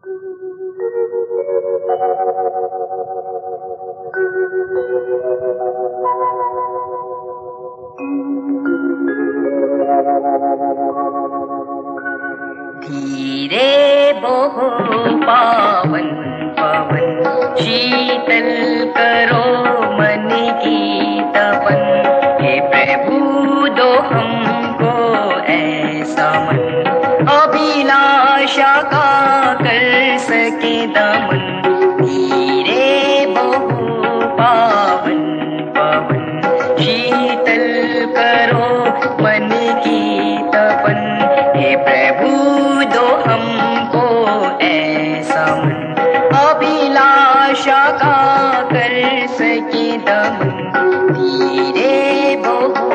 धीरे बहो पावन पवन, शीतल करो मन की तपन। हे प्रभु दो हमको ऐसा मन, अभिलाषा का कर सके दमन। धीरे बहो पावन पवन, शीतल करो मन की तपन। हे प्रभु दो हमको ऐसा मन, अभिलाषा का कर सके दमन। धीरे बहो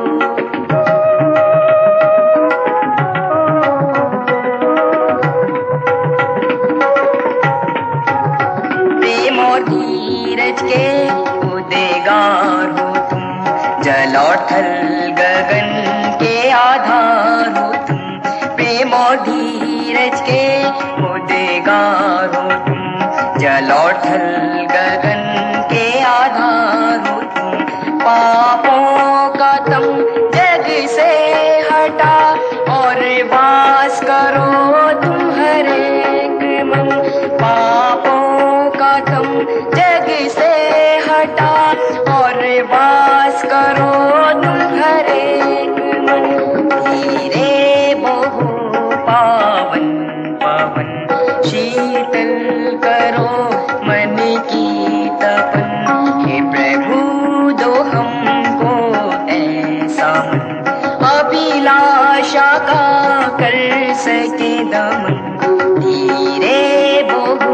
प्रेम और धीरज के उद्गार हो तुम, जल और थल गगन के आधार हो तुम। प्रेम और धीरज के उद्गार हो तुम, जल और थल गगन के आधार हो तुम। पापों का तुम जग से हटा और वास करो तुम हर एक मन। पापों का तुम जग से हटा और वास करो तुम हर एक मन। धीरे बहो पावन पवन, शीतल करो मन की तपन। हे प्रभु दो हमको ऐसा मन, अभिलाषा का कर सके दमन। धीरे बहो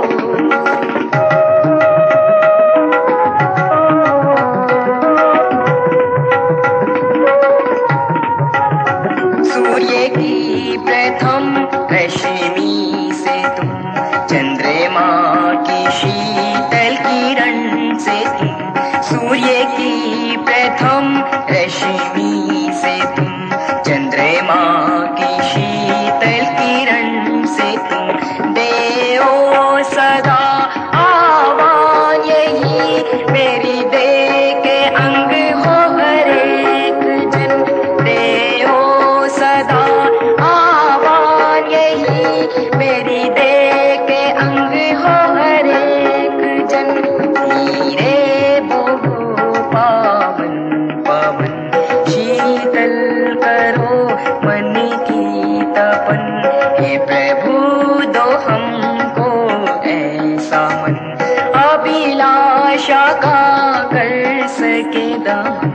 सूर्य की प्रथम रश्मि से तुम, चंद्रमा की शीतल किरण से तुम। सूर्य की प्रथम रश्मि से तुम, चंद्रमा की शीतल किरण से तुम। देओ सदा आवान यही, मेरी देह के अंग हो हर एक जन। देओ सदा आवान यही, मेरी देह के अंग हो हर एक जन। धीरे बहो पावन पवन, शीतल करो मन की तपन। हे प्रभु दो हमको ऐसा मन, अभिलाषा का कर सके दमन।